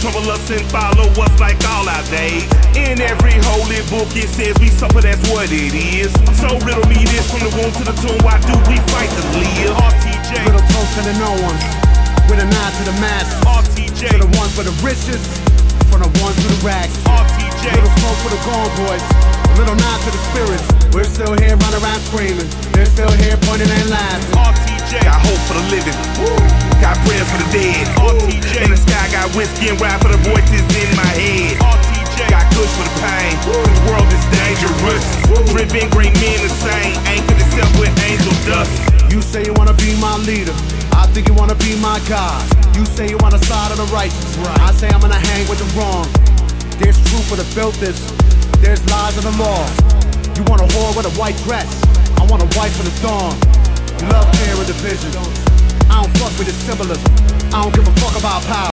trouble us and follow us like all our days. In every holy book it says we suffer, that's what it is. So riddle me this, from the womb to the tomb, why do we fight to live? RTJ. Little toast to the no ones, with a nod to the masses. RTJ. To the ones for the richest, from the ones with the rags. RTJ. Little smoke for the gone boys, a little nod to the spirits. We're still here running around screaming, they're still here pointing and laughing. RTJ. Got hope for the living, got prayers for the dead. RTJ. In the sky got whiskey and ride for the voices in my head. RTJ. Got kush for the pain, the world is dangerous. Driven great men insane, anchored itself with angel dust. You say you wanna be my leader, I think you wanna be my God. You say you wanna side of the righteous, I say I'm gonna hang with the wrong. There's truth for the filthiest, there's lies in the law. You want a whore with a white dress, I want a wife for the dawn. You love fear and division, I don't fuck with the symbolism, I don't give a fuck about power.